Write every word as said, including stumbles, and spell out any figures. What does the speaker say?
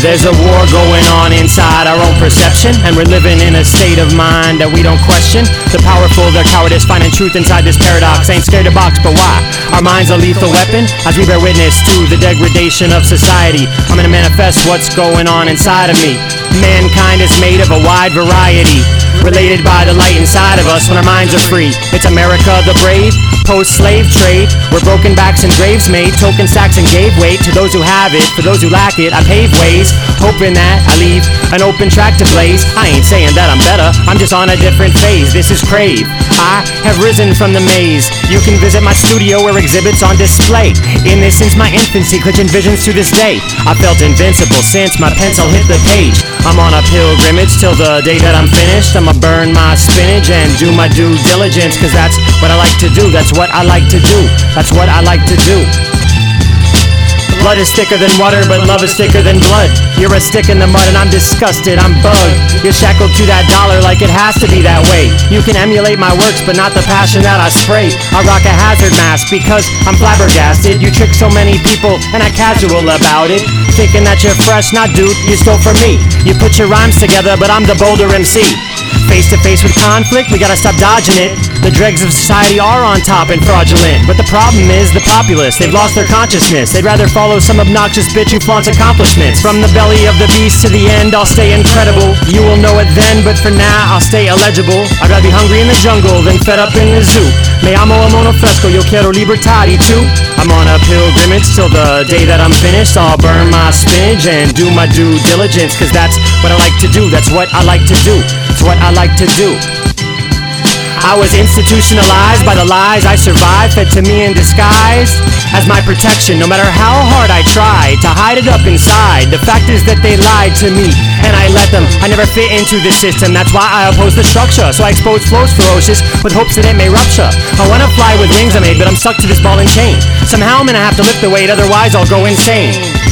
There's a war going on inside our own perception, and we're living in a state of mind that we don't question. The powerful, their cowardice, finding truth inside this paradox. Ain't scared to box, but why? Our mind's a lethal weapon as we bear witness to the degradation of society. I'm gonna manifest what's going on inside of me. Mankind is made of a wide variety, related by the light inside of us when our minds are free. It's America the brave, post-slave trade, where broken backs and graves made, token sacks and gave weight to those who have it. For those who lack it, I pave ways, hoping that I leave an open track to blaze. I ain't saying that I'm better, I'm just on a different phase. This is Crave, I have risen from the maze. You can visit my studio where exhibits on display. In this since my infancy, clutching visions to this day. I felt invincible since my pencil hit the page. I'm on a pilgrimage till the day that I'm finished. I'ma burn my spinach and do my due diligence, cause that's what I like to do, that's what I like to do, that's what I like to do. Blood is thicker than water, but love is thicker than blood. You're a stick in the mud and I'm disgusted, I'm bugged. You're shackled to that dollar like it has to be that way. You can emulate my works, but not the passion that I spray. I rock a hazard mask because I'm flabbergasted. You trick so many people and I casual about it, thinking that you're fresh, nah dude, you stole from me. You put your rhymes together, but I'm the bolder M C. Face to face with conflict, we gotta stop dodging it. The dregs of society are on top and fraudulent, but the problem is the populace, they've lost their consciousness. They'd rather follow some obnoxious bitch who flaunts accomplishments. From the belly of the beast to the end, I'll stay incredible. You will know it then, but for now, I'll stay illegible. I'd rather be hungry in the jungle than fed up in the zoo. Me amo a mono fresco, yo quiero libertad too. I'm on a pilgrimage till the day that I'm finished. I'll burn my spinach and do my due diligence, cause that's what I like to do, that's what I like to do, it's what I like to do. I was institutionalized by the lies I survived, fed to me in disguise as my protection. No matter how hard I tried to hide it up inside, the fact is that they lied to me and I let them. I never fit into the system, that's why I oppose the structure. So I expose flows ferocious with hopes that it may rupture. I wanna fly with wings I made, but I'm stuck to this ball and chain. Somehow I'm gonna have to lift the weight, otherwise I'll go insane.